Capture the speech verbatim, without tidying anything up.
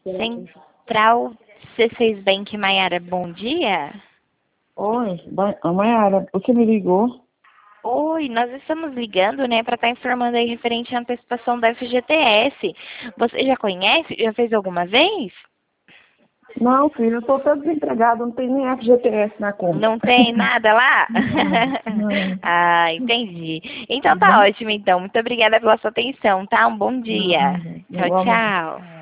Central C seis Bank, Maiara, bom dia. Oi, Ba- a Mayara, você me ligou? Oi, nós estamos ligando, né, para estar informando aí referente à antecipação da F G T S. Você já conhece? Já fez alguma vez? Não, filho, eu tô até desempregado, não tem nem F G T S na conta. Não tem nada lá? Não, não. Ah, entendi. Tá Então tá bom? ótimo, então. Muito obrigada pela sua atenção, tá? Um bom dia. Nada, Tchau, igualmente. tchau.